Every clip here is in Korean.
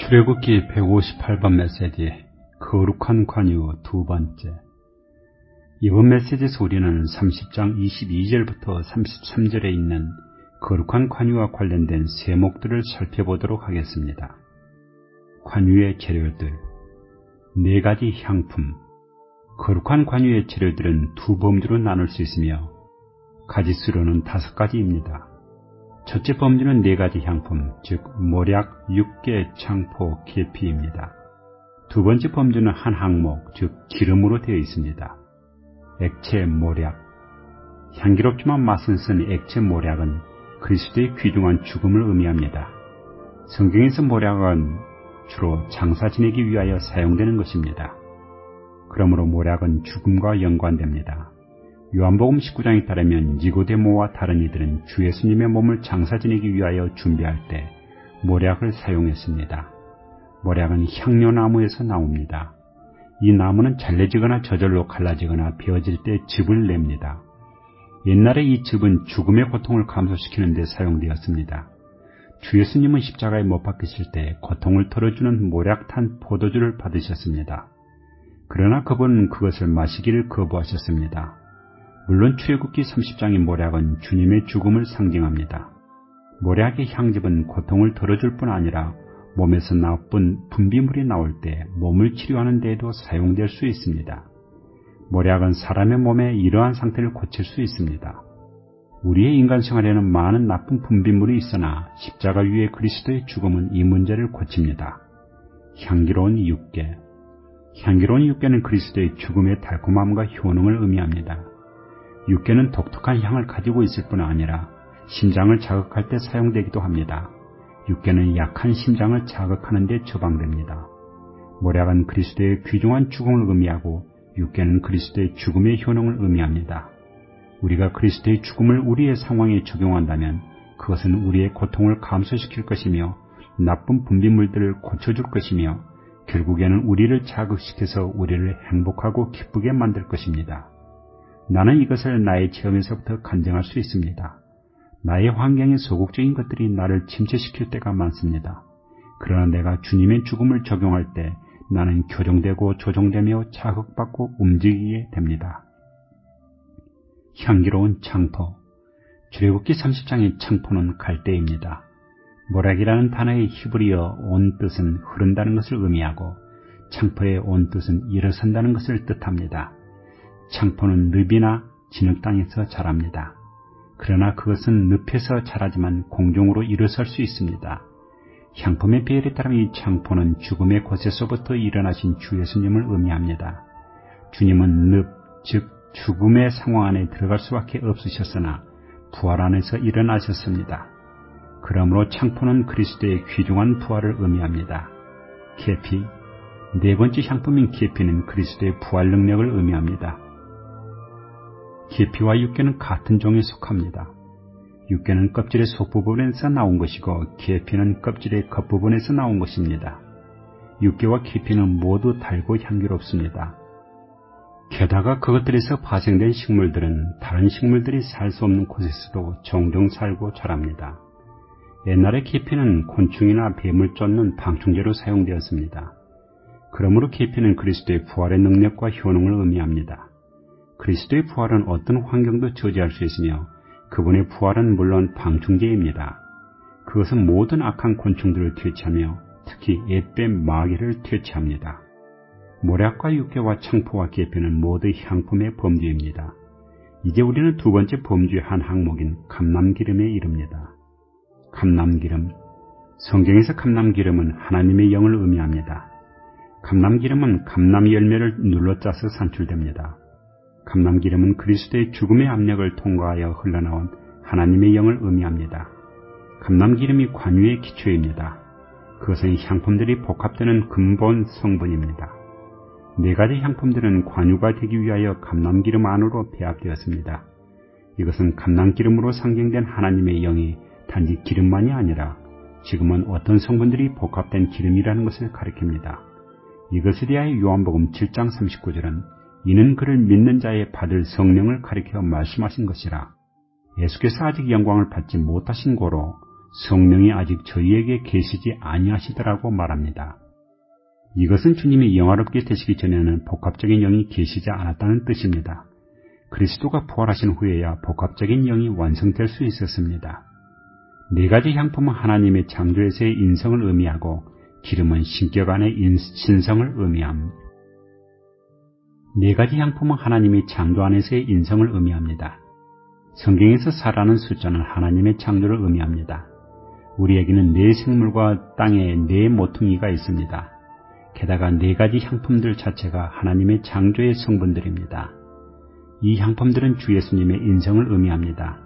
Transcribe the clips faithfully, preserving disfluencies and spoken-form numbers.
출애굽기 백오십팔 번 메시지, 거룩한 관유 두 번째. 이번 메시지에서 우리는 삼십 장 이십이 절부터 삼십삼 절에 있는 거룩한 관유와 관련된 세목들을 살펴보도록 하겠습니다. 관유의 재료들, 네 가지 향품. 거룩한 관유의 재료들은 두 범주로 나눌 수 있으며 가지수로는 다섯 가지입니다. 첫째 범주는 네 가지 향품, 즉 모략, 육개, 창포, 계피입니다. 두 번째 범주는 한 항목, 즉 기름으로 되어 있습니다. 액체 모략. 향기롭지만 맛은 쓴 액체 모략은 그리스도의 귀중한 죽음을 의미합니다. 성경에서 모략은 주로 장사 지내기 위하여 사용되는 것입니다. 그러므로 모략은 죽음과 연관됩니다. 요한복음 십구 장에 따르면 니고데모와 다른 이들은 주 예수님의 몸을 장사 지내기 위하여 준비할 때 모략을 사용했습니다. 모략은 향료나무에서 나옵니다. 이 나무는 잘려지거나 저절로 갈라지거나 베어질 때 즙을 냅니다. 옛날에 이 즙은 죽음의 고통을 감소시키는 데 사용되었습니다. 주 예수님은 십자가에 못 박히실 때 고통을 덜어주는 모략탄 포도주를 받으셨습니다. 그러나 그분은 그것을 마시기를 거부하셨습니다. 물론 출애굽기 삼십 장의 모략은 주님의 죽음을 상징합니다. 모략의 향즙은 고통을 덜어줄 뿐 아니라 몸에서 나쁜 분비물이 나올 때 몸을 치료하는 데에도 사용될 수 있습니다. 모략은 사람의 몸의 이러한 상태를 고칠 수 있습니다. 우리의 인간 생활에는 많은 나쁜 분비물이 있으나 십자가 위에 그리스도의 죽음은 이 문제를 고칩니다. 향기로운 육개. 향기로운 육개는 그리스도의 죽음의 달콤함과 효능을 의미합니다. 육개는 독특한 향을 가지고 있을 뿐 아니라 심장을 자극할 때 사용되기도 합니다. 육개는 약한 심장을 자극하는 데 처방됩니다. 모략은 그리스도의 귀중한 죽음을 의미하고 육개는 그리스도의 죽음의 효능을 의미합니다. 우리가 그리스도의 죽음을 우리의 상황에 적용한다면 그것은 우리의 고통을 감소시킬 것이며 나쁜 분비물들을 고쳐줄 것이며 결국에는 우리를 자극시켜서 우리를 행복하고 기쁘게 만들 것입니다. 나는 이것을 나의 체험에서부터 간증할 수 있습니다. 나의 환경의 소극적인 것들이 나를 침체시킬 때가 많습니다. 그러나 내가 주님의 죽음을 적용할 때 나는 교정되고 조정되며 자극받고 움직이게 됩니다. 향기로운 창포. 출애굽기 삼십 장의 창포는 갈대입니다. 모략이라는 단어의 히브리어 온 뜻은 흐른다는 것을 의미하고 창포의 온 뜻은 일어선다는 것을 뜻합니다. 창포는 늪이나 진흙 땅에서 자랍니다. 그러나 그것은 늪에서 자라지만 공중으로 일어설 수 있습니다. 향품의 비율에 따르면 이 창포는 죽음의 곳에서부터 일어나신 주 예수님을 의미합니다. 주님은 늪, 즉 죽음의 상황 안에 들어갈 수밖에 없으셨으나 부활 안에서 일어나셨습니다. 그러므로 창포는 그리스도의 귀중한 부활을 의미합니다. 계피, 네 번째 향품인 계피는 그리스도의 부활 능력을 의미합니다. 계피와 육개는 같은 종에 속합니다. 육개는 껍질의 속부분에서 나온 것이고 계피는 껍질의 겉부분에서 나온 것입니다. 육개와 계피는 모두 달고 향기롭습니다. 게다가 그것들에서 파생된 식물들은 다른 식물들이 살 수 없는 곳에서도 종종 살고 자랍니다. 옛날에 계피는 곤충이나 뱀을 쫓는 방충제로 사용되었습니다. 그러므로 계피는 그리스도의 부활의 능력과 효능을 의미합니다. 그리스도의 부활은 어떤 환경도 저지할 수 있으며 그분의 부활은 물론 방충제입니다. 그것은 모든 악한 곤충들을 퇴치하며 특히 옅뱀 마귀를 퇴치합니다. 모략과 육개와 창포와 계피는 모두 향품의 범주입니다. 이제 우리는 두 번째 범주의 한 항목인 감람기름에 이릅니다. 감람기름. 성경에서 감람기름은 하나님의 영을 의미합니다. 감람기름은 감람 열매를 눌러 짜서 산출됩니다. 감람기름은 그리스도의 죽음의 압력을 통과하여 흘러나온 하나님의 영을 의미합니다. 감람기름이 관유의 기초입니다. 그것은 향품들이 복합되는 근본 성분입니다. 네 가지 향품들은 관유가 되기 위하여 감람기름 안으로 배합되었습니다. 이것은 감람기름으로 상징된 하나님의 영이 단지 기름만이 아니라 지금은 어떤 성분들이 복합된 기름이라는 것을 가리킵니다. 이것에 대하여 요한복음 칠 장 삼십구 절은 이는 그를 믿는 자의 받을 성령을 가리켜 말씀하신 것이라. 예수께서 아직 영광을 받지 못하신 고로 성령이 아직 저희에게 계시지 아니하시더라고 말합니다. 이것은 주님이 영화롭게 되시기 전에는 복합적인 영이 계시지 않았다는 뜻입니다. 그리스도가 부활하신 후에야 복합적인 영이 완성될 수 있었습니다. 네 가지 향품은 하나님의 창조에서의 인성을 의미하고 기름은 신격 안의 신성을 의미합니다. 네 가지 향품은 하나님의 창조 안에서의 인성을 의미합니다. 성경에서 사라는 숫자는 하나님의 창조를 의미합니다. 우리에게는 네 생물과 땅에 네 모퉁이가 있습니다. 게다가 네 가지 향품들 자체가 하나님의 창조의 성분들입니다. 이 향품들은 주 예수님의 인성을 의미합니다.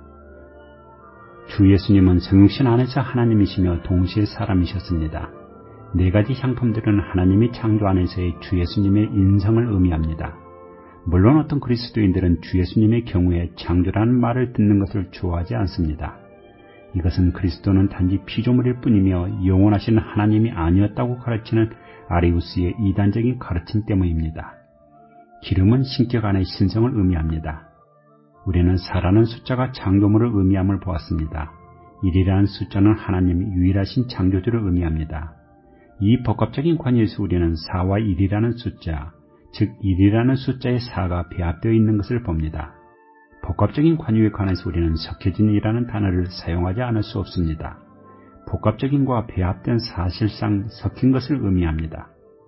주 예수님은 성육신 안에서 하나님이시며 동시에 사람이셨습니다. 네 가지 향품들은 하나님의 창조 안에서의 주 예수님의 인성을 의미합니다. 물론 어떤 그리스도인들은 주 예수님의 경우에 창조라는 말을 듣는 것을 좋아하지 않습니다. 이것은 그리스도는 단지 피조물일 뿐이며 영원하신 하나님이 아니었다고 가르치는 아리우스의 이단적인 가르침 때문입니다. 기름은 신격 안의 신성을 의미합니다. 우리는 사라는 숫자가 창조물을 의미함을 보았습니다. 일이라는 숫자는 하나님의 유일하신 창조주를 의미합니다. 이 복합적인 관계에서 우리는 사와 일이라는 숫자, 즉 일이라는 숫자의 사가 배합되어 있는 것을 봅니다. 복합적인 관유에 관해서 우리는 섞여진이라는 단어를 사용하지 않을 수 없습니다. 복합적인과 배합된 사실상 섞인 것을 의미합니다.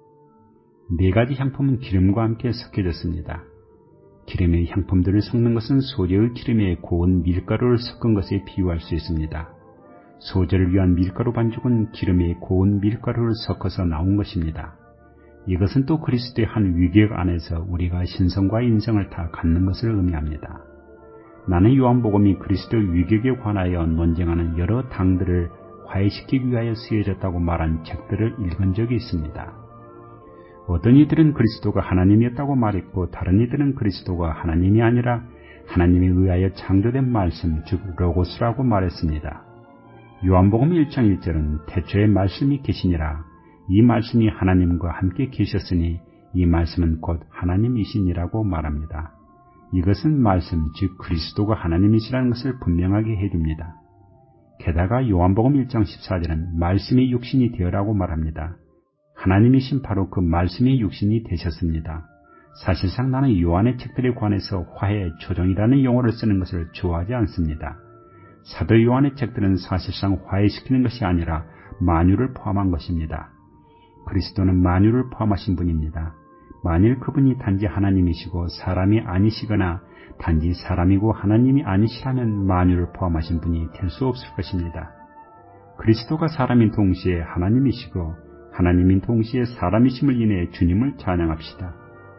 네 가지 향품은 기름과 함께 섞여졌습니다. 기름의 향품들을 섞는 것은 소재의 기름에 고운 밀가루를 섞은 것에 비유할 수 있습니다. 소재를 위한 밀가루 반죽은 기름에 고운 밀가루를 섞어서 나온 것입니다. 이것은 또 그리스도의 한 위격 안에서 우리가 신성과 인성을 다 갖는 것을 의미합니다. 나는 요한복음이 그리스도의 위격에 관하여 논쟁하는 여러 당들을 화해시키기 위하여 쓰여졌다고 말한 책들을 읽은 적이 있습니다. 어떤 이들은 그리스도가 하나님이었다고 말했고 다른 이들은 그리스도가 하나님이 아니라 하나님에 의하여 창조된 말씀, 즉 로고스라고 말했습니다. 요한복음 일 장 일 절은 태초에 말씀이 계시니라. 이 말씀이 하나님과 함께 계셨으니 이 말씀은 곧 하나님이시니라고 말합니다. 이것은 말씀, 즉 그리스도가 하나님이시라는 것을 분명하게 해줍니다. 게다가 요한복음 일 장 십사 절은 말씀이 육신이 되어라고 말합니다. 하나님이신 바로 그 말씀이 육신이 되셨습니다. 사실상 나는 요한의 책들에 관해서 화해, 조정이라는 용어를 쓰는 것을 좋아하지 않습니다. 사도 요한의 책들은 사실상 화해시키는 것이 아니라 만유를 포함한 것입니다. 그리스도는 만유를 포함하신 분입니다. 만일 그분이 단지 하나님이시고 사람이 아니시거나 단지 사람이고 하나님이 아니시라면 만유를 포함하신 분이 될 수 없을 것입니다. 그리스도가 사람인 동시에 하나님이시고 하나님인 동시에 사람이심을 인해 주님을 찬양합시다.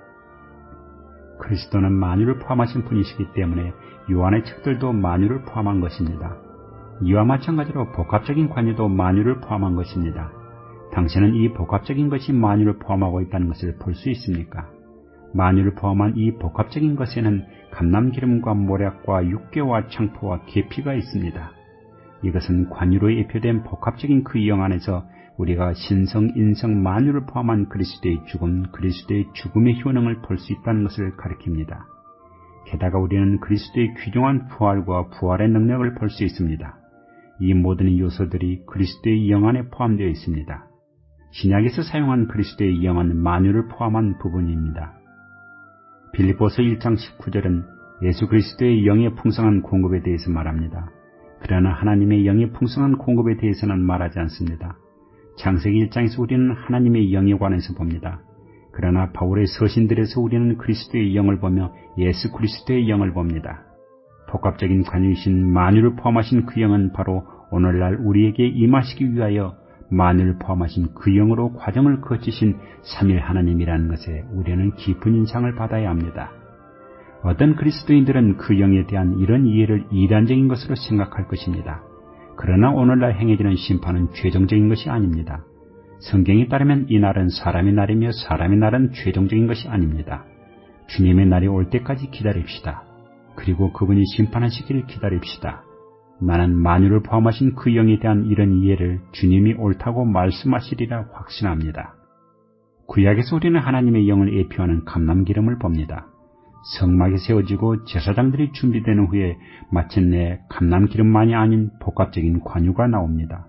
그리스도는 만유를 포함하신 분이시기 때문에 요한의 책들도 만유를 포함한 것입니다. 이와 마찬가지로 복합적인 관유도 만유를 포함한 것입니다. 당신은 이 복합적인 것이 만유를 포함하고 있다는 것을 볼 수 있습니까? 만유를 포함한 이 복합적인 것에는 감람기름과 모략과 육개와 창포와 계피가 있습니다. 이것은 관유로 예표된 복합적인 그 영 안에서 우리가 신성, 인성, 만유를 포함한 그리스도의 죽음, 그리스도의 죽음의 효능을 볼 수 있다는 것을 가리킵니다. 게다가 우리는 그리스도의 귀중한 부활과 부활의 능력을 볼 수 있습니다. 이 모든 요소들이 그리스도의 영 안에 포함되어 있습니다. 신약에서 사용한 그리스도의 영은 만유를 포함한 부분입니다. 빌립보서 일 장 십구 절은 예수 그리스도의 영의 풍성한 공급에 대해서 말합니다. 그러나 하나님의 영의 풍성한 공급에 대해서는 말하지 않습니다. 창세기 일 장에서 우리는 하나님의 영에 관해서 봅니다. 그러나 바울의 서신들에서 우리는 그리스도의 영을 보며 예수 그리스도의 영을 봅니다. 복합적인 관유이신 만유를 포함하신 그 영은 바로 오늘날 우리에게 임하시기 위하여 만유를 포함하신 그 영으로 과정을 거치신 삼일 하나님이라는 것에 우리는 깊은 인상을 받아야 합니다. 어떤 그리스도인들은 그 영에 대한 이런 이해를 이단적인 것으로 생각할 것입니다. 그러나 오늘날 행해지는 심판은 최종적인 것이 아닙니다. 성경에 따르면 이 날은 사람의 날이며 사람의 날은 최종적인 것이 아닙니다. 주님의 날이 올 때까지 기다립시다. 그리고 그분이 심판하시기를 기다립시다. 나는 만유를 포함하신 그 영에 대한 이런 이해를 주님이 옳다고 말씀하시리라 확신합니다. 구약에서 우리는 하나님의 영을 예표하는 감람기름을 봅니다. 성막이 세워지고 제사장들이 준비되는 후에 마침내 감람기름만이 아닌 복합적인 관유가 나옵니다.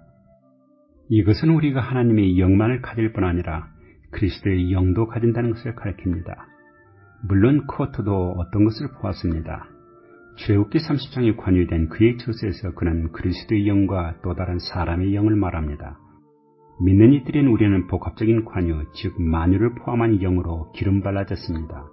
이것은 우리가 하나님의 영만을 가질 뿐 아니라 그리스도의 영도 가진다는 것을 가리킵니다. 물론 코트도 어떤 것을 보았습니다. 출애굽기 삼십 장에 관유된 그의 저서에서 그는 그리스도의 영과 또 다른 사람의 영을 말합니다. 믿는 이들인 우리는 복합적인 관유, 즉 만유를 포함한 영으로 기름 발라졌습니다.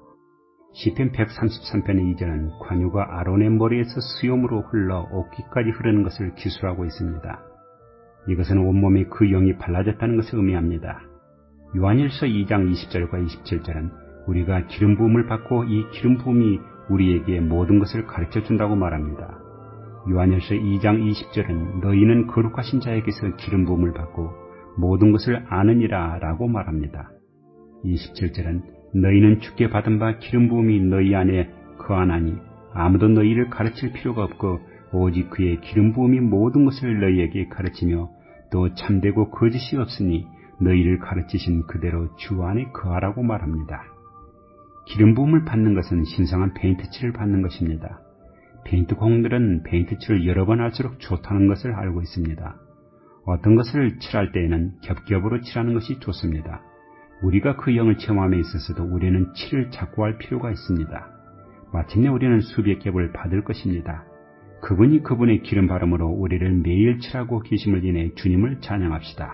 시편 백삼십삼 편의 이 절은 관유가 아론의 머리에서 수염으로 흘러 옷깃까지 흐르는 것을 기술하고 있습니다. 이것은 온몸에 그 영이 발라졌다는 것을 의미합니다. 요한일서 이 장 이십 절과 이십칠 절은 우리가 기름 부음을 받고 이 기름 부음이 우리에게 모든 것을 가르쳐 준다고 말합니다. 요한일서 이 장 이십 절은 너희는 거룩하신 자에게서 기름 부음을 받고 모든 것을 아느니라 라고 말합니다. 이십칠 절은 너희는 주께 받은 바 기름 부음이 너희 안에 거하나니 아무도 너희를 가르칠 필요가 없고 오직 그의 기름 부음이 모든 것을 너희에게 가르치며 또 참되고 거짓이 없으니 너희를 가르치신 그대로 주 안에 거하라고 말합니다. 기름 부음을 받는 것은 신성한 페인트칠을 받는 것입니다. 페인트 공들은 페인트칠을 여러 번 할수록 좋다는 것을 알고 있습니다. 어떤 것을 칠할 때에는 겹겹으로 칠하는 것이 좋습니다. 우리가 그 영을 체험함에 있어서도 우리는 칠을 자꾸 할 필요가 있습니다. 마침내 우리는 수백 겹을 받을 것입니다. 그분이 그분의 기름 바람으로 우리를 매일 칠하고 계심을 인해 주님을 찬양합시다.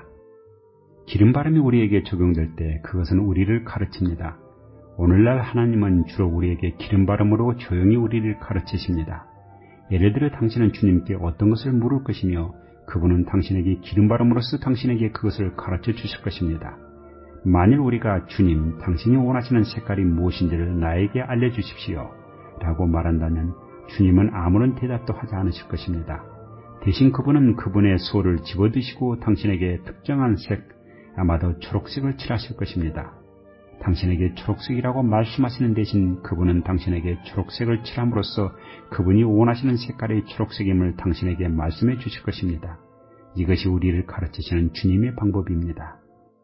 기름 바람이 우리에게 적용될 때 그것은 우리를 가르칩니다. 오늘날 하나님은 주로 우리에게 기름 바람으로 조용히 우리를 가르치십니다. 예를 들어 당신은 주님께 어떤 것을 물을 것이며 그분은 당신에게 기름 바람으로써 당신에게 그것을 가르쳐 주실 것입니다. 만일 우리가 주님, 당신이 원하시는 색깔이 무엇인지를 나에게 알려주십시오 라고 말한다면 주님은 아무런 대답도 하지 않으실 것입니다. 대신 그분은 그분의 소를 집어드시고 당신에게 특정한 색, 아마도 초록색을 칠하실 것입니다. 당신에게 초록색이라고 말씀하시는 대신 그분은 당신에게 초록색을 칠함으로써 그분이 원하시는 색깔의 초록색임을 당신에게 말씀해 주실 것입니다. 이것이 우리를 가르치시는 주님의 방법입니다.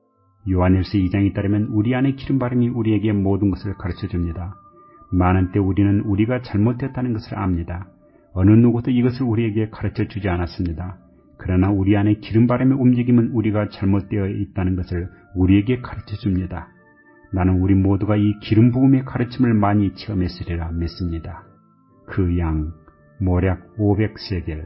요한일서 이 장에 따르면 우리 안에 기름바람이 우리에게 모든 것을 가르쳐줍니다. 많은 때 우리는 우리가 잘못했다는 것을 압니다. 어느 누구도 이것을 우리에게 가르쳐주지 않았습니다. 그러나 우리 안에 기름바람의 움직임은 우리가 잘못되어 있다는 것을 우리에게 가르쳐줍니다. 나는 우리 모두가 이 기름 부음의 가르침을 많이 체험했으리라 믿습니다. 그 양, 모략 오백 세겔.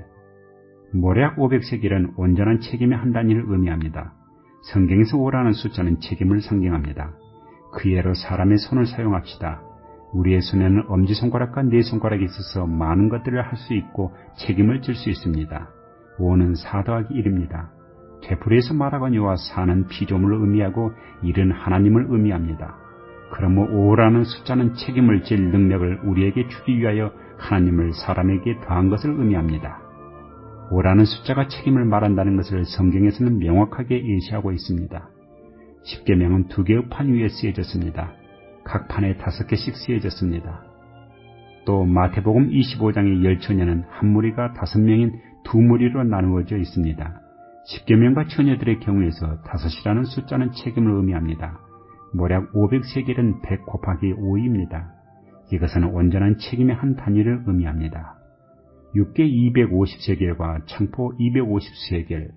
모략 오백 세겔은 온전한 책임의 한 단위를 의미합니다. 성경에서 오라는 숫자는 책임을 상징합니다. 그 예로 사람의 손을 사용합시다. 우리의 손에는 엄지손가락과 네손가락이 있어서 많은 것들을 할 수 있고 책임을 질 수 있습니다. 오는 사 더하기 일입니다. 되풀이에서 말하거니와 사는 피조물을 의미하고 일은 하나님을 의미합니다. 그러므로 오라는 숫자는 책임을 질 능력을 우리에게 주기 위하여 하나님을 사람에게 더한 것을 의미합니다. 오라는 숫자가 책임을 말한다는 것을 성경에서는 명확하게 예시하고 있습니다. 십계명은 두 개의 판 위에 쓰여졌습니다. 각 판에 다섯 개씩 쓰여졌습니다. 또 마태복음 이십오 장의 열 처녀는 한 무리가 다섯 명인 두 무리로 나누어져 있습니다. 십계명과 처녀들의 경우에서 다섯이라는 숫자는 책임을 의미합니다. 모략 오백 세겔은 백 곱하기 오입니다. 이것은 온전한 책임의 한 단위를 의미합니다. 육계 이백오십 세겔과 창포 이백오십 세겔.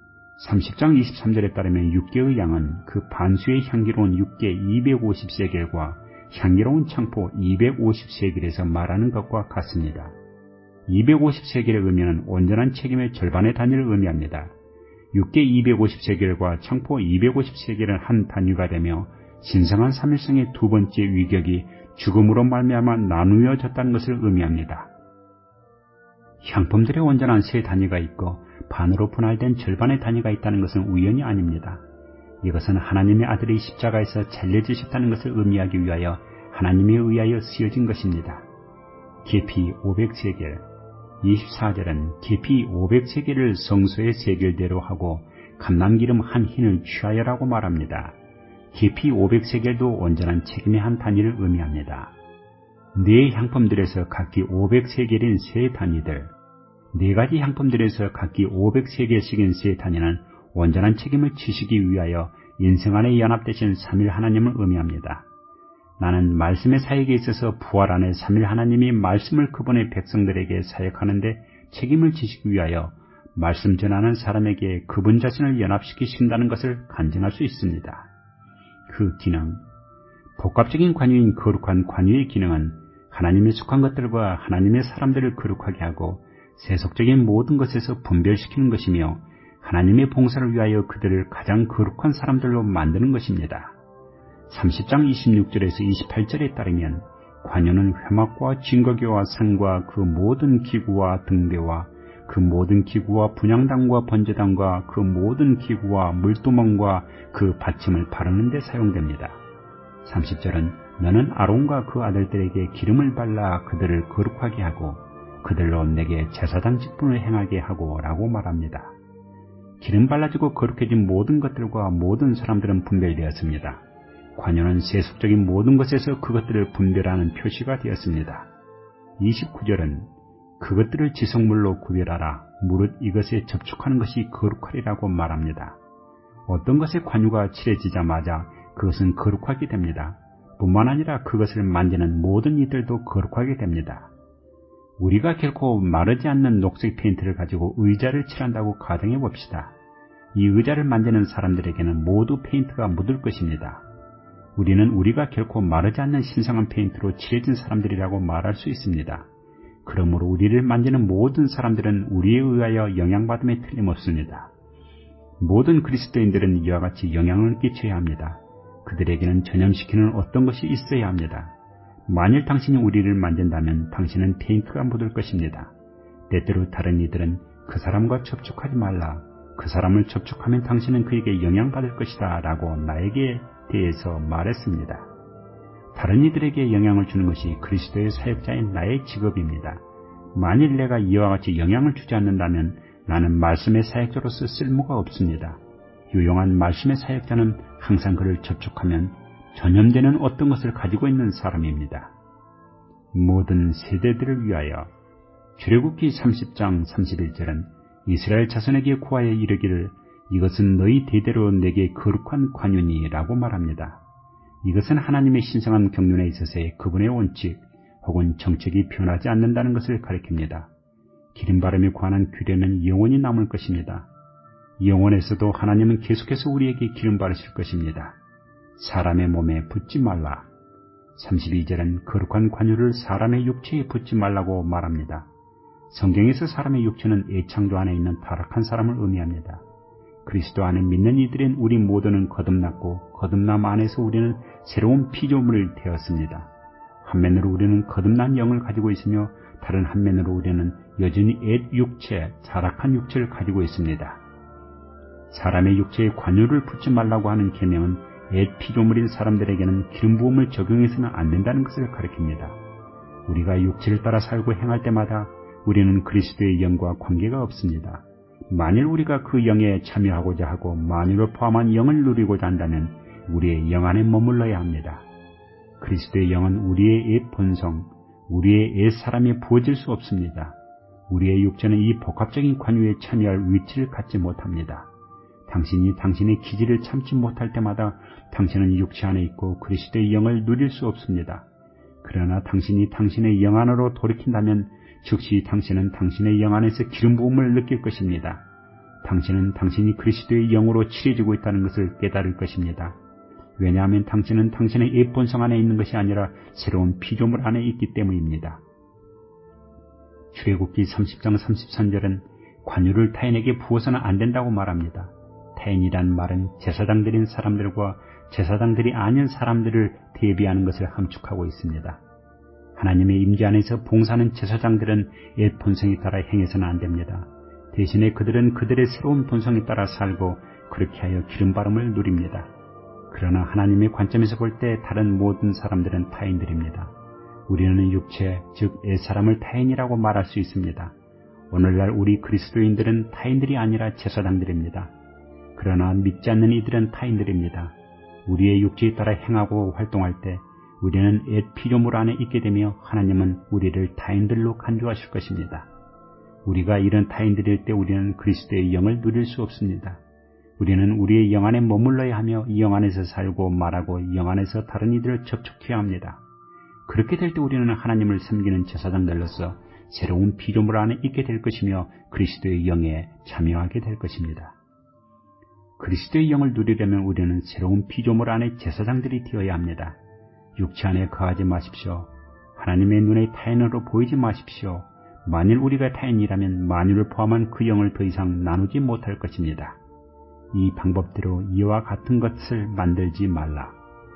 삼십 장 이십삼 절에 따르면 육계의 양은 그 반수의 향기로운 육계 이백오십 세겔과 향기로운 창포 이백오십 세겔에서 말하는 것과 같습니다. 이백오십 세겔의 의미는 온전한 책임의 절반의 단위를 의미합니다. 육계 이백오십 세겔과 창포 이백오십 세겔은 한 단위가 되며 신성한 삼일성의 두 번째 위격이 죽음으로 말미암아 나누어졌다는 것을 의미합니다. 향품들의 온전한 세 단위가 있고 반으로 분할된 절반의 단위가 있다는 것은 우연이 아닙니다. 이것은 하나님의 아들의 십자가에서 잘려주셨다는 것을 의미하기 위하여 하나님에 의하여 쓰여진 것입니다. 계피 오백 세겔. 이십사 절은 계피 오백 세겔을 성소의 세겔대로 하고 감람기름 한 흰을 취하여라고 말합니다. 계피 오백 세겔도 온전한 책임의 한 단위를 의미합니다. 네 향품들에서 각기 오백 세겔인 세 단위들, 네 가지 향품들에서 각기 오백 세겔씩인 세 단위는 온전한 책임을 지시기 위하여 인생 안에 연합되신 삼일 하나님을 의미합니다. 나는 말씀의 사역에 있어서 부활 안에 삼일 하나님이 말씀을 그분의 백성들에게 사역하는데 책임을 지시기 위하여 말씀 전하는 사람에게 그분 자신을 연합시키신다는 것을 간증할 수 있습니다. 그 기능, 복합적인 관유인 거룩한 관유의 기능은 하나님에 속한 것들과 하나님의 사람들을 거룩하게 하고 세속적인 모든 것에서 분별시키는 것이며 하나님의 봉사를 위하여 그들을 가장 거룩한 사람들로 만드는 것입니다. 삼십 장 이십육 절에서 이십팔 절에 따르면 관유는 회막과 증거교와 상과 그 모든 기구와 등대와 그 모든 기구와 분향단과 번제단과 그 모든 기구와 물두멍과 그 받침을 바르는 데 사용됩니다. 삼십 절은 너는 아론과 그 아들들에게 기름을 발라 그들을 거룩하게 하고 그들로 내게 제사장 직분을 행하게 하고 라고 말합니다. 기름 발라지고 거룩해진 모든 것들과 모든 사람들은 분별되었습니다. 관유는 세속적인 모든 것에서 그것들을 분별하는 표시가 되었습니다. 이십구 절은 그것들을 지성물로 구별하라. 무릇 이것에 접촉하는 것이 거룩하리라고 말합니다. 어떤 것에 관유가 칠해지자마자 그것은 거룩하게 됩니다. 뿐만 아니라 그것을 만지는 모든 이들도 거룩하게 됩니다. 우리가 결코 마르지 않는 녹색 페인트를 가지고 의자를 칠한다고 가정해 봅시다. 이 의자를 만지는 사람들에게는 모두 페인트가 묻을 것입니다. 우리는 우리가 결코 마르지 않는 신성한 페인트로 칠해진 사람들이라고 말할 수 있습니다. 그러므로 우리를 만지는 모든 사람들은 우리에 의하여 영향받음에 틀림없습니다. 모든 그리스도인들은 이와 같이 영향을 끼쳐야 합니다. 그들에게는 전염시키는 어떤 것이 있어야 합니다. 만일 당신이 우리를 만진다면 당신은 페인트가 묻을 것입니다. 때때로 다른 이들은 그 사람과 접촉하지 말라. 그 사람을 접촉하면 당신은 그에게 영향받을 것이다 라고 나에게 대해서 말했습니다. 다른 이들에게 영향을 주는 것이 그리스도의 사역자인 나의 직업입니다. 만일 내가 이와 같이 영향을 주지 않는다면 나는 말씀의 사역자로서 쓸모가 없습니다. 유용한 말씀의 사역자는 항상 그를 접촉하면 전염되는 어떤 것을 가지고 있는 사람입니다. 모든 세대들을 위하여 출애굽기 삼십 장 삼십일 절은 이스라엘 자손에게 구하여 이르기를 이것은 너희 대대로 내게 거룩한 관유니 라고 말합니다. 이것은 하나님의 신성한 경륜에 있어서의 그분의 원칙 혹은 정책이 변하지 않는다는 것을 가리킵니다. 기름바람에 관한 규례는 영원히 남을 것입니다. 영원에서도 하나님은 계속해서 우리에게 기름 바르실 것입니다. 사람의 몸에 붓지 말라. 삼십이 절은 거룩한 관유를 사람의 육체에 붓지 말라고 말합니다. 성경에서 사람의 육체는 애창조 안에 있는 타락한 사람을 의미합니다. 그리스도 안에 믿는 이들인 우리 모두는 거듭났고 거듭남 안에서 우리는 새로운 피조물이 되었습니다. 한면으로 우리는 거듭난 영을 가지고 있으며 다른 한면으로 우리는 여전히 옛 육체, 타락한 육체를 가지고 있습니다. 사람의 육체에 관유를 붓지 말라고 하는 계명은 옛 피조물인 사람들에게는 기름 부음을 적용해서는 안 된다는 것을 가리킵니다. 우리가 육체를 따라 살고 행할 때마다 우리는 그리스도의 영과 관계가 없습니다. 만일 우리가 그 영에 참여하고자 하고 만유를 포함한 영을 누리고자 한다면 우리의 영 안에 머물러야 합니다. 그리스도의 영은 우리의 옛 본성, 우리의 옛 사람이 부어질 수 없습니다. 우리의 육체는 이 복합적인 관유에 참여할 위치를 갖지 못합니다. 당신이 당신의 기질을 참지 못할 때마다 당신은 육체 안에 있고 그리스도의 영을 누릴 수 없습니다. 그러나 당신이 당신의 영 안으로 돌이킨다면 즉시 당신은 당신의 영 안에서 기름 부음을 느낄 것입니다. 당신은 당신이 그리스도의 영으로 칠해지고 있다는 것을 깨달을 것입니다. 왜냐하면 당신은 당신의 옛 본성 안에 있는 것이 아니라 새로운 피조물 안에 있기 때문입니다. 출애굽기 삼십 장 삼십삼 절은 관유를 타인에게 부어서는 안 된다고 말합니다. 타인이란 말은 제사장들인 사람들과 제사장들이 아닌 사람들을 대비하는 것을 함축하고 있습니다. 하나님의 임재 안에서 봉사하는 제사장들은 옛 본성에 따라 행해서는 안 됩니다. 대신에 그들은 그들의 새로운 본성에 따라 살고 그렇게 하여 기름 바름을 누립니다. 그러나 하나님의 관점에서 볼 때 다른 모든 사람들은 타인들입니다. 우리는 육체, 즉 옛사람을 타인이라고 말할 수 있습니다. 오늘날 우리 그리스도인들은 타인들이 아니라 제사장들입니다. 그러나 믿지 않는 이들은 타인들입니다. 우리의 육체에 따라 행하고 활동할 때 우리는 옛 피조물 안에 있게 되며 하나님은 우리를 타인들로 간주하실 것입니다. 우리가 이런 타인들일 때 우리는 그리스도의 영을 누릴 수 없습니다. 우리는 우리의 영 안에 머물러야 하며 영 안에서 살고 말하고 영 안에서 다른 이들을 접촉해야 합니다. 그렇게 될 때 우리는 하나님을 섬기는 제사장들로서 새로운 피조물 안에 있게 될 것이며 그리스도의 영에 참여하게 될 것입니다. 그리스도의 영을 누리려면 우리는 새로운 피조물 안에 제사장들이 되어야 합니다. 육체 안에 거하지 마십시오. 하나님의 눈의 타인으로 보이지 마십시오. 만일 우리가 타인이라면 만유를 포함한 그 영을 더 이상 나누지 못할 것입니다. 이 방법대로 이와 같은 것을 만들지 말라.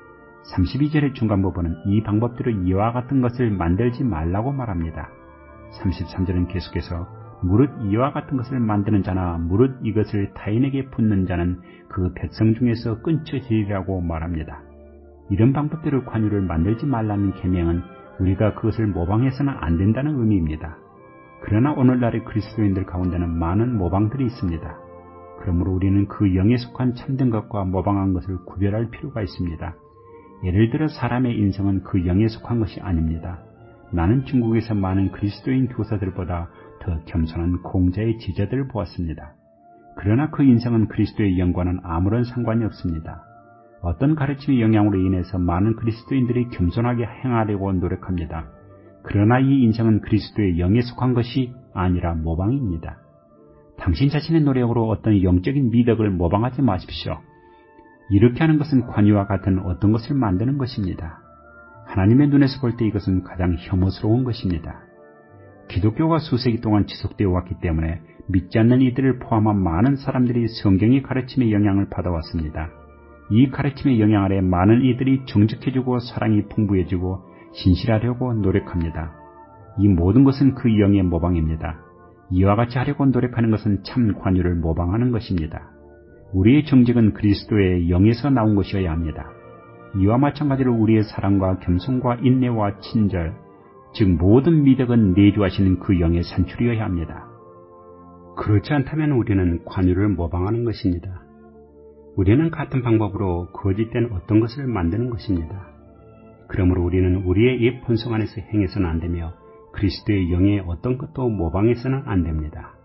삼십이 절의 중간 부분은 이 방법대로 이와 같은 것을 만들지 말라고 말합니다. 삼십삼 절은 계속해서 무릇 이와 같은 것을 만드는 자나 무릇 이것을 타인에게 붓는 자는 그 백성 중에서 끊쳐지리라고 말합니다. 이런 방법대로 관유를 만들지 말라는 계명은 우리가 그것을 모방해서는 안 된다는 의미입니다. 그러나 오늘날의 그리스도인들 가운데는 많은 모방들이 있습니다. 그러므로 우리는 그 영에 속한 참된 것과 모방한 것을 구별할 필요가 있습니다. 예를 들어 사람의 인성은 그 영에 속한 것이 아닙니다. 나는 중국에서 많은 그리스도인 교사들보다 더 겸손한 공자의 제자들을 보았습니다. 그러나 그 인성은 그리스도의 영과는 아무런 상관이 없습니다. 어떤 가르침의 영향으로 인해서 많은 그리스도인들이 겸손하게 행하려고 노력합니다. 그러나 이 인성은 그리스도의 영에 속한 것이 아니라 모방입니다. 당신 자신의 노력으로 어떤 영적인 미덕을 모방하지 마십시오. 이렇게 하는 것은 관유와 같은 어떤 것을 만드는 것입니다. 하나님의 눈에서 볼 때 이것은 가장 혐오스러운 것입니다. 기독교가 수세기 동안 지속되어 왔기 때문에 믿지 않는 이들을 포함한 많은 사람들이 성경의 가르침의 영향을 받아왔습니다. 이 가르침의 영향 아래 많은 이들이 정직해지고 사랑이 풍부해지고 신실하려고 노력합니다. 이 모든 것은 그 영의 모방입니다. 이와 같이 하려고 노력하는 것은 참 관유를 모방하는 것입니다. 우리의 정직은 그리스도의 영에서 나온 것이어야 합니다. 이와 마찬가지로 우리의 사랑과 겸손과 인내와 친절, 즉 모든 미덕은 내주하시는 그 영의 산출이어야 합니다. 그렇지 않다면 우리는 관유를 모방하는 것입니다. 우리는 같은 방법으로 거짓된 어떤 것을 만드는 것입니다. 그러므로 우리는 우리의 옛 본성 안에서 행해서는 안 되며 그리스도의 영의 어떤 것도 모방해서는 안 됩니다.